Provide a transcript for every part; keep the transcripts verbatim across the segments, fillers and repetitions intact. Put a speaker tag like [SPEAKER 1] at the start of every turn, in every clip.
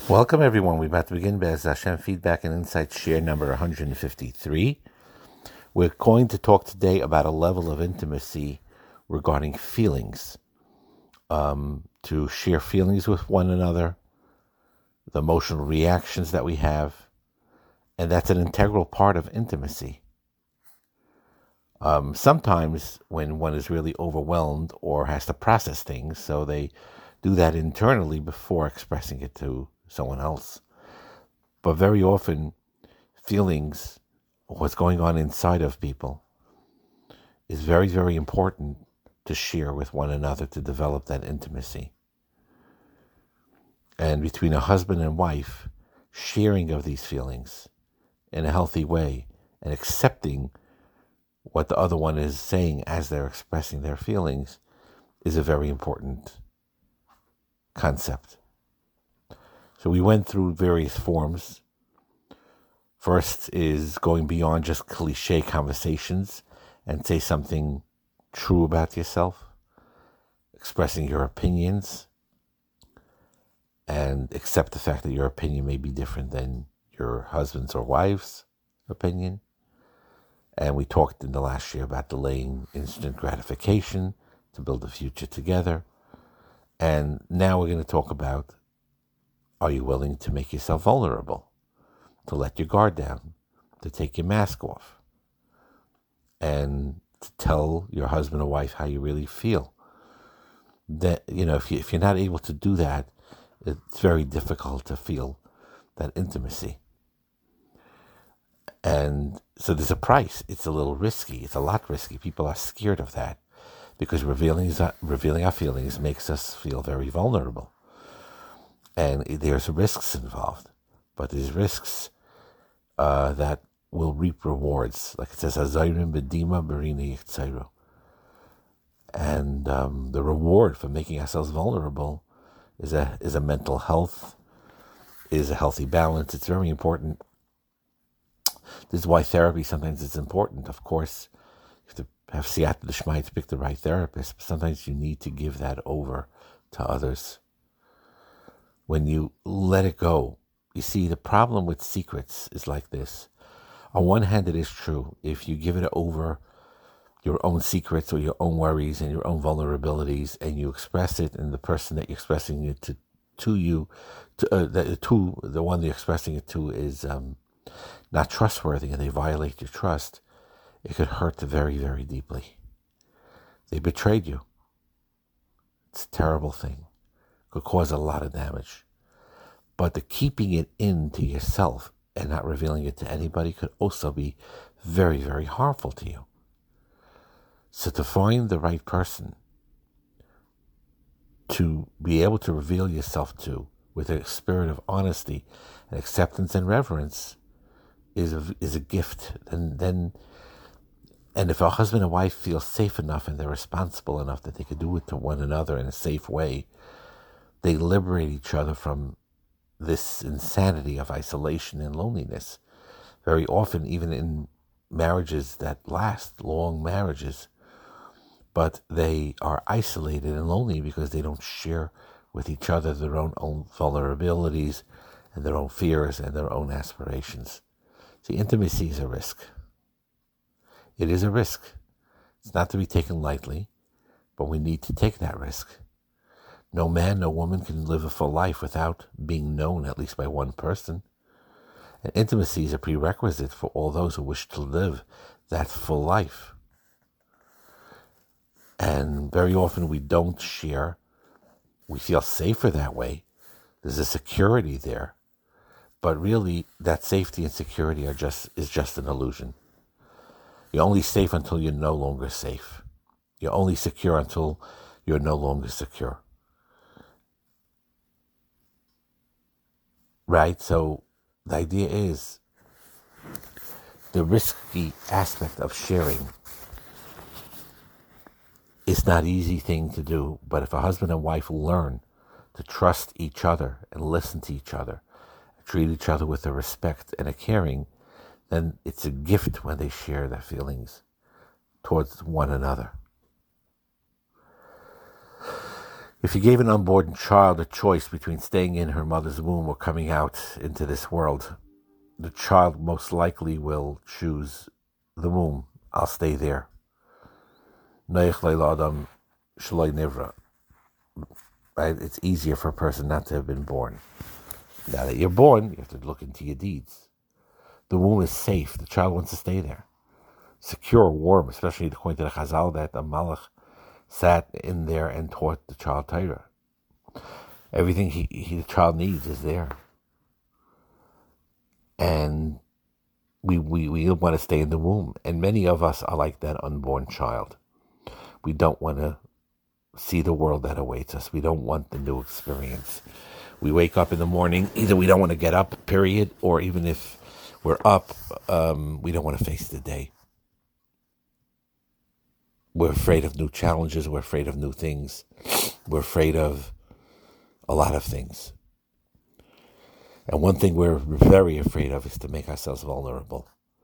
[SPEAKER 1] Welcome, everyone. We're about to begin Be'ez Hashem Feedback and Insights Share number one hundred fifty-three. We're going to talk today about a level of intimacy regarding feelings, um, to share feelings with one another, the emotional reactions that we have, and that's an integral part of intimacy. Um, sometimes when one is really overwhelmed or has to process things, so they do that internally before expressing it to someone else. But very often, feelings, what's going on inside of people, is very, very important to share with one another to develop that intimacy. And between a husband and wife, sharing of these feelings in a healthy way and accepting what the other one is saying as they're expressing their feelings is a very important concept. So we went through various forms. First is going beyond just cliche conversations and say something true about yourself, expressing your opinions, and accept the fact that your opinion may be different than your husband's or wife's opinion. And we talked in the last year about delaying instant gratification to build a future together. And now we're going to talk about, are you willing to make yourself vulnerable, to let your guard down, to take your mask off, and to tell your husband or wife how you really feel? That, you know, if, you, if you're not able to do that, it's very difficult to feel that intimacy. And so there's a price. It's a little risky. It's a lot risky. People are scared of that because revealing, revealing our feelings makes us feel very vulnerable. And there's risks involved. But there's risks uh, that will reap rewards. Like it says, Hazayrim B'dima Barini Yitzayru. And um, the reward for making ourselves vulnerable is a is a mental health, is a healthy balance. It's very important. This is why therapy sometimes is important. Of course, you have to have siyata d'shmaya to pick the right therapist, but sometimes you need to give that over to others. When you let it go, you see, the problem with secrets is like this. On one hand, it is true. If you give it over, your own secrets or your own worries and your own vulnerabilities, and you express it, and the person that you're expressing it to, to you, to, uh, the, to the one you're expressing it to is um, not trustworthy, and they violate your trust, it could hurt very, very deeply. They betrayed you. It's a terrible thing. Could cause a lot of damage. But the keeping it in to yourself and not revealing it to anybody could also be very, very harmful to you. So to find the right person to be able to reveal yourself to with a spirit of honesty and acceptance and reverence is a, is a gift. And then, and if a husband and wife feel safe enough and they're responsible enough that they can do it to one another in a safe way, they liberate each other from this insanity of isolation and loneliness. Very often, even in marriages that last, long marriages, but they are isolated and lonely because they don't share with each other their own, own vulnerabilities and their own fears and their own aspirations. See, intimacy is a risk. It is a risk. It's not to be taken lightly, but we need to take that risk. No man, no woman can live a full life without being known at least by one person. And intimacy is a prerequisite for all those who wish to live that full life. And very often we don't share. We feel safer that way. There's a security there. But really, that safety and security are just is just an illusion. You're only safe until you're no longer safe. You're only secure until you're no longer secure. Right? So the idea is the risky aspect of sharing is not an easy thing to do. But if a husband and wife learn to trust each other and listen to each other, treat each other with a respect and a caring, then it's a gift when they share their feelings towards one another. If you gave an unborn child a choice between staying in her mother's womb or coming out into this world, the child most likely will choose the womb. I'll stay there. Right? It's easier for a person not to have been born. Now that you're born, you have to look into your deeds. The womb is safe. The child wants to stay there. Secure, warm, especially according to the Chazal that the Malach sat in there and taught the child Torah. Everything he, he, the child needs is there. And we, we, we want to stay in the womb. And many of us are like that unborn child. We don't want to see the world that awaits us. We don't want the new experience. We wake up in the morning, either we don't want to get up, period, or even if we're up, um, we don't want to face the day. We're afraid of new challenges. We're afraid of new things. We're afraid of a lot of things. And one thing we're very afraid of is to make ourselves vulnerable.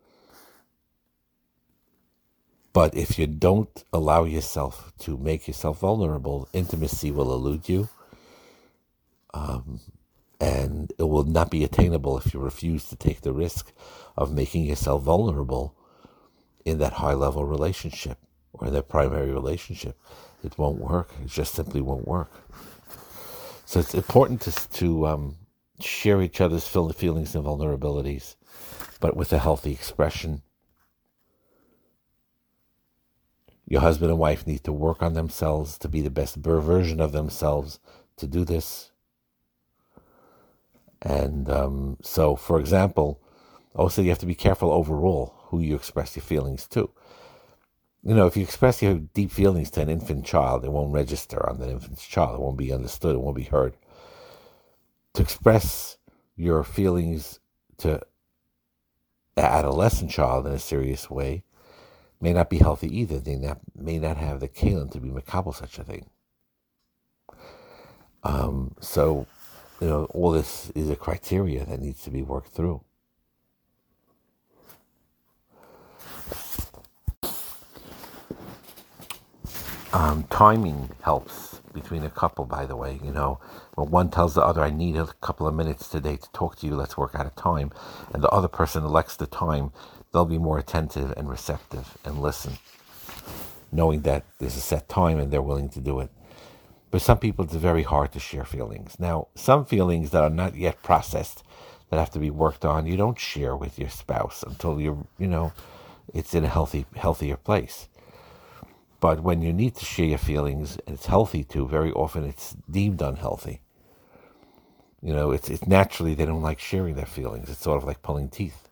[SPEAKER 1] But if you don't allow yourself to make yourself vulnerable, intimacy will elude you. Um, and it will not be attainable if you refuse to take the risk of making yourself vulnerable in that high-level relationship or in that primary relationship. It won't work. It just simply won't work. So it's important to, to um, share each other's feelings and vulnerabilities, but with a healthy expression. Your husband and wife need to work on themselves to be the best version of themselves to do this. And um, so, for example, also you have to be careful overall who you express your feelings to. You know, if you express your deep feelings to an infant child, it won't register on that infant's child. It won't be understood. It won't be heard. To express your feelings to an adolescent child in a serious way may not be healthy either. They not, may not have the kalim to be makabel such a thing. Um, so, you know, all this is a criteria that needs to be worked through. Um, timing helps between a couple, by the way. You know, when one tells the other, I need a couple of minutes today to talk to you, let's work out a time, and the other person elects the time, they'll be more attentive and receptive and listen, knowing that there's a set time and they're willing to do it. But some people, it's very hard to share feelings. Now, some feelings that are not yet processed, that have to be worked on, you don't share with your spouse until you're, you know, it's in a healthy, healthier place. But when you need to share your feelings, and it's healthy to, very often it's deemed unhealthy. You know, it's it's naturally they don't like sharing their feelings. It's sort of like pulling teeth.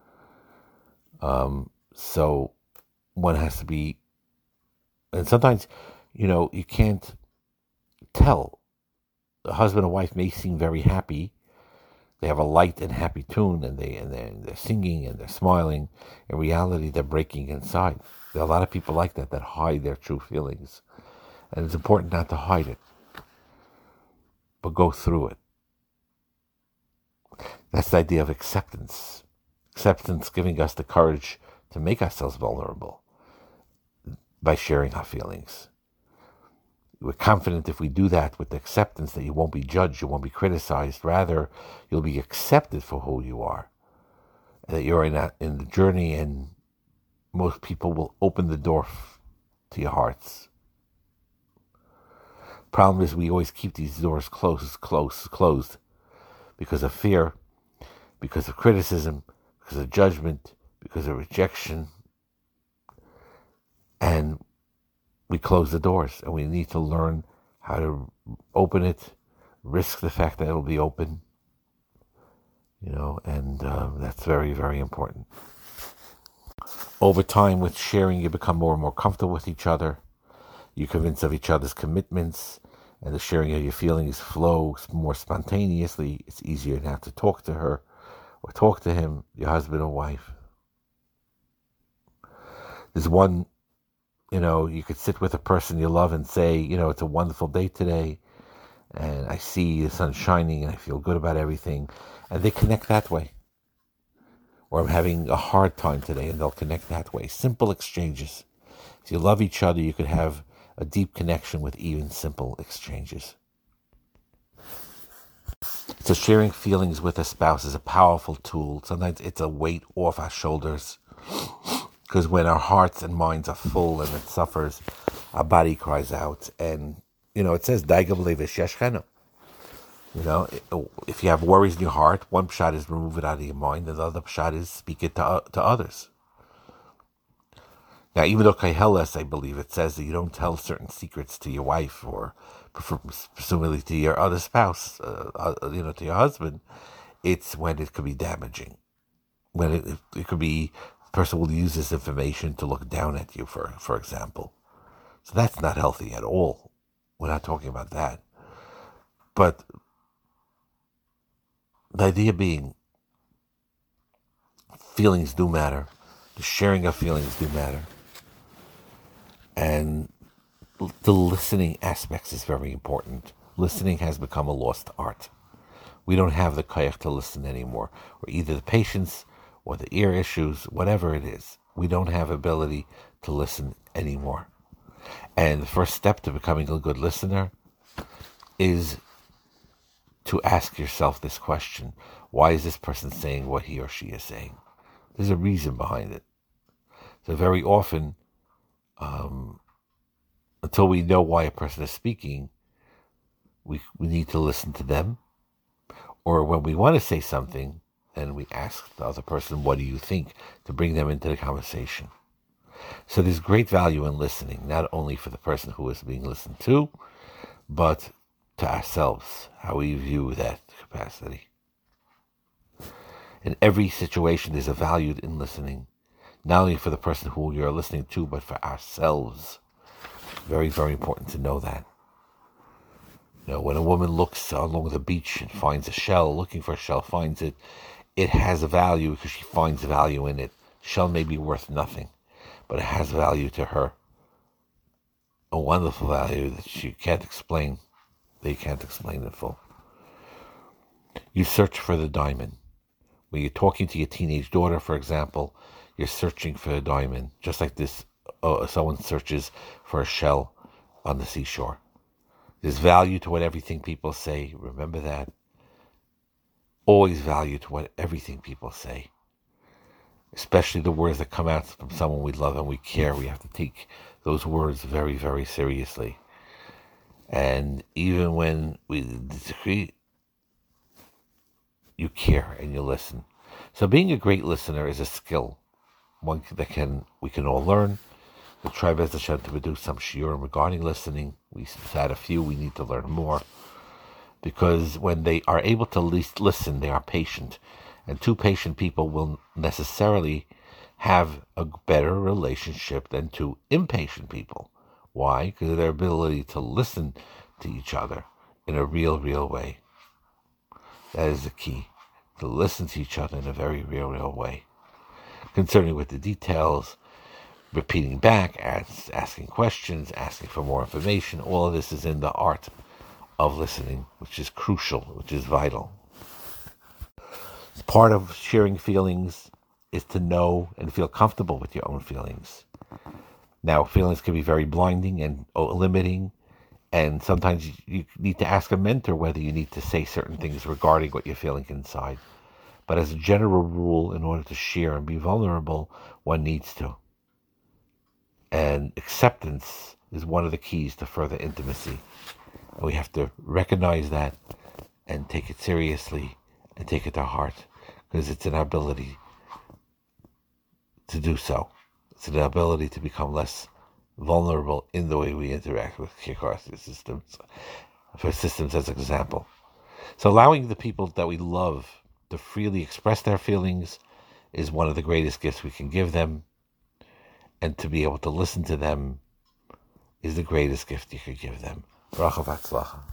[SPEAKER 1] Um, so one has to be, and sometimes, you know, you can't tell. The husband and wife may seem very happy. They have a light and happy tune, and they and they're, they're singing and they're smiling. In reality, they're breaking inside. There are a lot of people like that that hide their true feelings, and it's important not to hide it, but go through it. That's the idea of acceptance. Acceptance giving us the courage to make ourselves vulnerable by sharing our feelings. We're confident if we do that with acceptance that you won't be judged, you won't be criticized. Rather, you'll be accepted for who you are, and that you're in, that, in the journey, and most people will open the door f- to your hearts. Problem is, we always keep these doors closed, closed, closed, because of fear, because of criticism, because of judgment, because of rejection, and we close the doors, and we need to learn how to open it, risk the fact that it'll be open, you know, and uh, that's very, very important. Over time, with sharing, you become more and more comfortable with each other. You're convinced of each other's commitments, and the sharing of your feelings flows more spontaneously. It's easier to have to talk to her or talk to him, your husband or wife. There's one, you know, you could sit with a person you love and say, you know, it's a wonderful day today, and I see the sun shining, and I feel good about everything, and they connect that way. Or I'm having a hard time today, and they'll connect that way. Simple exchanges. If you love each other, you could have a deep connection with even simple exchanges. So sharing feelings with a spouse is a powerful tool. Sometimes it's a weight off our shoulders, because when our hearts and minds are full and it suffers, our body cries out. And, you know, it says, you know, if you have worries in your heart, one shot is remove it out of your mind, and the other shot is speak it to, to others. Now, even though Kaiheles, I believe, it says that you don't tell certain secrets to your wife or presumably to your other spouse, uh, uh, you know, to your husband, it's when it could be damaging. When it, it could be, the person will use this information to look down at you, for, for example. So that's not healthy at all. We're not talking about that. But the idea being, feelings do matter. The sharing of feelings do matter. And the listening aspects is very important. Listening has become a lost art. We don't have the koyach to listen anymore, or either the patience or the ear issues, whatever it is. We don't have ability to listen anymore. And the first step to becoming a good listener is to ask yourself this question: why is this person saying what he or she is saying? There's a reason behind it. So very often, um, until we know why a person is speaking, we we need to listen to them. Or when we want to say something, then we ask the other person, what do you think, to bring them into the conversation. So there's great value in listening, not only for the person who is being listened to, but to ourselves, how we view that capacity. In every situation, there's a value in listening, not only for the person who you're listening to, but for ourselves. Very, very important to know that. You know, when a woman looks along the beach and finds a shell, looking for a shell, finds it, it has a value because she finds value in it. Shell may be worth nothing, but it has value to her. A wonderful value that she can't explain. They can't explain in full. You search for the diamond. When you're talking to your teenage daughter, for example, you're searching for a diamond, just like this. Uh, someone searches for a shell on the seashore. There's value to what everything people say. Remember that. Always value to what everything people say. Especially the words that come out from someone we love and we care. We have to take those words very, very seriously. And even when we disagree, you care and you listen. So being a great listener is a skill, one that can we can all learn. We'll try Bez Hashem to do some shiurim regarding listening. We had a few. We need to learn more, because when they are able to least listen, they are patient, and two patient people will necessarily have a better relationship than two impatient people. Why? Because of their ability to listen to each other in a real, real way. That is the key, to listen to each other in a very real, real way. Concerning with the details, repeating back, ask, asking questions, asking for more information, all of this is in the art of listening, which is crucial, which is vital. Part of sharing feelings is to know and feel comfortable with your own feelings. Now, feelings can be very blinding and limiting, and sometimes you need to ask a mentor whether you need to say certain things regarding what you're feeling inside. But as a general rule, in order to share and be vulnerable, one needs to. And acceptance is one of the keys to further intimacy. And we have to recognize that and take it seriously and take it to heart, because it's an ability to do so. It's an ability to become less vulnerable in the way we interact with Kikar systems, for systems as an example. So allowing the people that we love to freely express their feelings is one of the greatest gifts we can give them. And to be able to listen to them is the greatest gift you could give them. Bracha v'atzlacha.